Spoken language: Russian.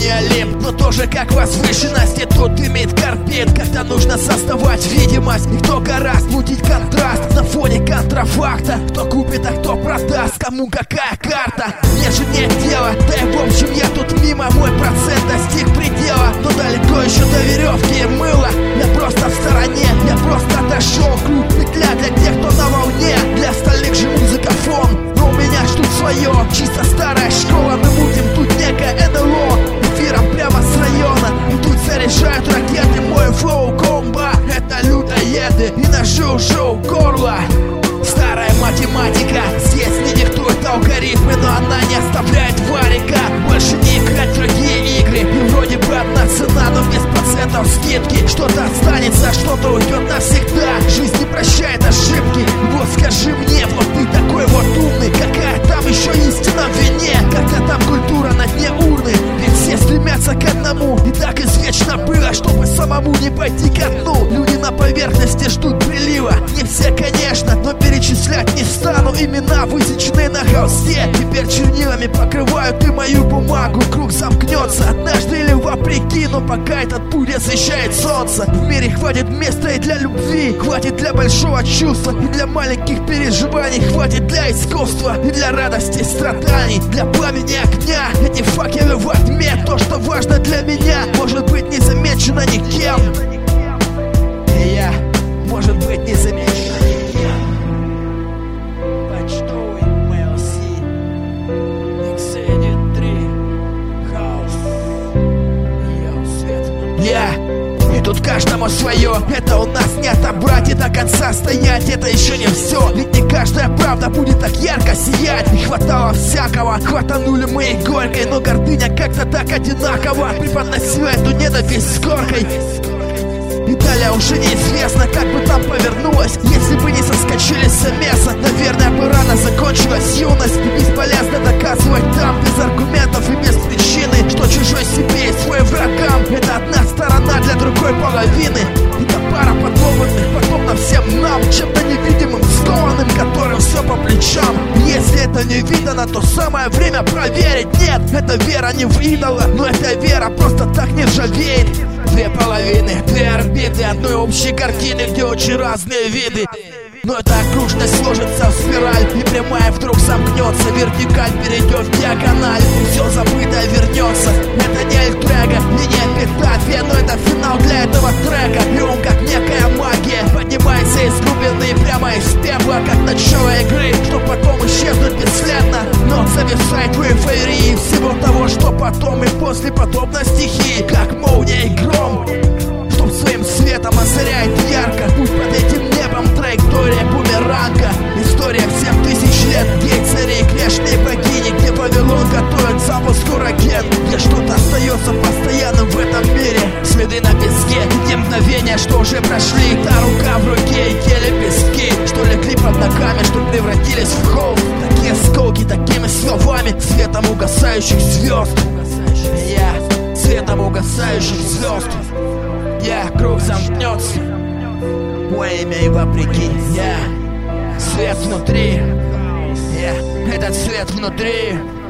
не Олимп, но тоже как возвышенность. И тут имеет карбид, когда нужно создавать видимость. И кто гораст мутить контраст на фоне контрафакта. Кто купит, а кто продаст, кому какая карта. Мне же нет дела, да и в общем я тут мимо. Мой процент достиг предела, но далеко еще до веревки и мыла. Я просто в стороне, я просто отошел. Круг петля для тех, кто на волне. Для остальных же музыка фон, но у меня ждут свое. Чисто старая школа, мы мутим тут некое НЛО. Эфиром прямо с района, и тут заряжают ракеты. Мой флоу комбо, это людоеды, и ножи уже у горла. Старая математика здесь не диктует алгоритмы, но она не оставляет варика. Больше не играть в другие игры, и вроде бы одна цена, но без процентов скидки. Что-то останется, что-то уйдет навсегда. Жизнь не прощает ошибки. Вот скажи мне, вот ты такой вот умный, какая там еще истина в вине? Когда там культура на дне урны? Ведь все стремятся к одному, и так извечно было, чтобы самому не пойти ко дну. Люди на поверхности ждут прилива. Не все, конечно, но перечислять не стану. Имена, высеченные на холсте, теперь чернилами покрывают и мою бумагу. Круг замкнется однажды или вопреки, но пока этот путь освещает солнце. В мире хватит места и для любви, хватит для большого чувства и для маленьких переживаний, хватит для искусства и для радости страданий, для пламени огня. Эти факелы во тьме, то, что важно для меня, может быть не замечено никем. И я, может быть, не замечено никем. Почтовый МЛС, Exceeded 3, Хаус, и тут каждому свое. Это у нас не отобрать и до конца стоять. Это еще не все, ведь не каждая правда будет так ярко сиять. Не хватало всякого, хватанули мы и горькой, но гордыня как-то так одинаково преподносила эту ненависть с горкой. И далее уже неизвестно, как бы там повернулось, если бы не соскочили с замеса. Наверное, бы рано закончилась юность, и бесполезно доказывать там без аргументов и без причины, что чужой себе и свой врагам — это одна сторона для другой половины. Это пара подобных, подобно всем нам, чем-то невидимым, скованным, которым все по плечам. Если это не видно, то самое время проверить. Нет, это вера не в идола, но эта вера просто так не ржавеет. Две половины, две орбиты одной общей картины, где очень разные виды. Но эта окружность сложится в спираль, и прямая вдруг замкнется, вертикаль перейдет в диагональ, и все забытое вернется. Это не альтрега и не эпитафия, но это финал для этого трека. И он как некая магия поднимается из глубины, прямо из пепла, как начало игры, чтоб потом исчезнуть бесследно. Но зависает в эйфории всего того, что потом и после, подобно стихии, как молния и гром, чтоб своим светом озаряет ярко. Пусть под этим небом траектория бумеранга. История всех тысяч лет, гей цари и грешные богини, где Вавилон готовит запуск ураген, где что-то остается постоянным в этом мире. Следы на песке, те мгновения, что уже прошли, та рука в руке и те лепестки, что легли под ногами, что превратились в холст. Такие осколки, такими словами, светом угасающих звезд. Я светом угасающих звезд. Я круг замкнется во имя и вопреки. Я свет внутри. Я этот свет внутри.